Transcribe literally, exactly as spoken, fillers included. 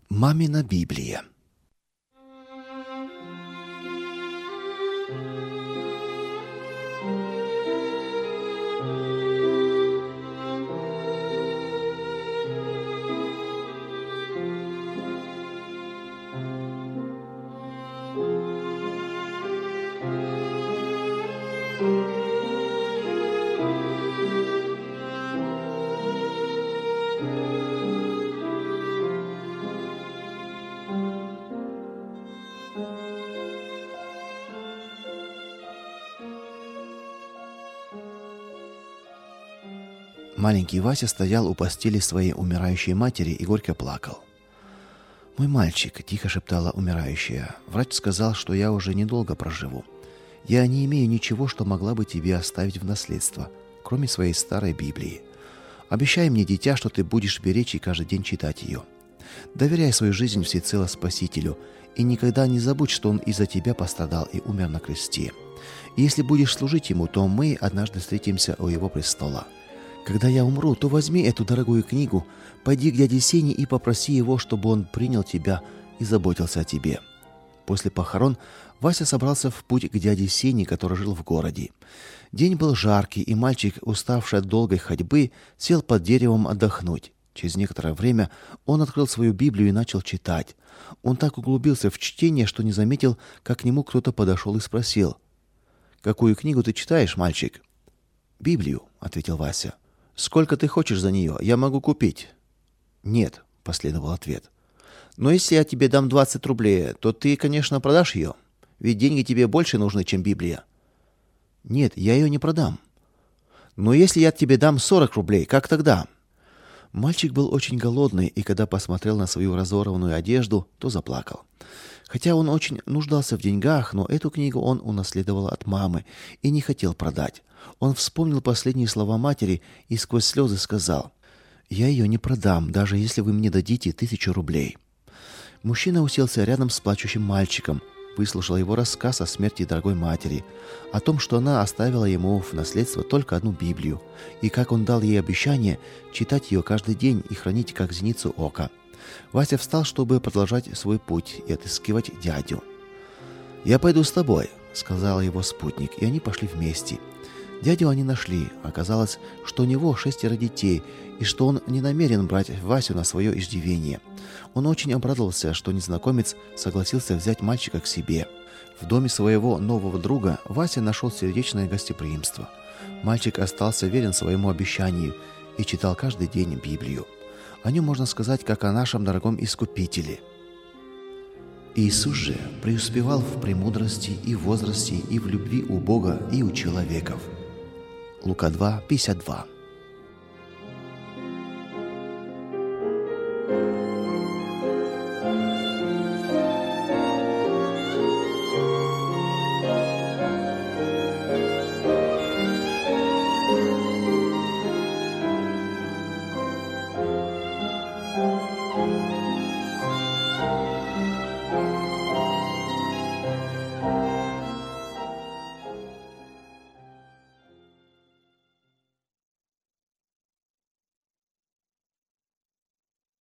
Мамина Библия. Маленький Вася стоял у постели своей умирающей матери и горько плакал. «Мой мальчик», — тихо шептала умирающая, — «врач сказал, что я уже недолго проживу. Я не имею ничего, что могла бы тебе оставить в наследство, кроме своей старой Библии. Обещай мне, дитя, что ты будешь беречь и каждый день читать ее. Доверяй свою жизнь всецело Спасителю и никогда не забудь, что Он из-за тебя пострадал и умер на кресте. И если будешь служить Ему, то мы однажды встретимся у Его престола. Когда я умру, то возьми эту дорогую книгу, пойди к дяде Сене и попроси его, чтобы он принял тебя и заботился о тебе». После похорон Вася собрался в путь к дяде Сене, который жил в городе. День был жаркий, и мальчик, уставший от долгой ходьбы, сел под деревом отдохнуть. Через некоторое время он открыл свою Библию и начал читать. Он так углубился в чтение, что не заметил, как к нему кто-то подошел и спросил: «Какую книгу ты читаешь, мальчик?» «Библию», — ответил Вася. «Сколько ты хочешь за нее? Я могу купить». «Нет», — последовал ответ. «Но если я тебе дам двадцать рублей, то ты, конечно, продашь ее. Ведь деньги тебе больше нужны, чем Библия». «Нет, я ее не продам». «Но если я тебе дам сорок рублей, как тогда?» Мальчик был очень голодный, и когда посмотрел на свою разорванную одежду, то заплакал. Хотя он очень нуждался в деньгах, но эту книгу он унаследовал от мамы и не хотел продать. Он вспомнил последние слова матери и сквозь слезы сказал: «Я ее не продам, даже если вы мне дадите тысячу рублей». Мужчина уселся рядом с плачущим мальчиком, выслушал его рассказ о смерти дорогой матери, о том, что она оставила ему в наследство только одну Библию, и как он дал ей обещание читать ее каждый день и хранить как зеницу ока. Вася встал, чтобы продолжать свой путь и отыскивать дядю. «Я пойду с тобой», — сказал его спутник, и они пошли вместе. Дядю они нашли. Оказалось, что у него шестеро детей, и что он не намерен брать Васю на свое иждивение. Он очень обрадовался, что незнакомец согласился взять мальчика к себе. В доме своего нового друга Вася нашел сердечное гостеприимство. Мальчик остался верен своему обещанию и читал каждый день Библию. О нем можно сказать, как о нашем дорогом Искупителе. Иисус же преуспевал в премудрости и в возрасте, и в любви у Бога и у человеков. Лука два, пятьдесят два.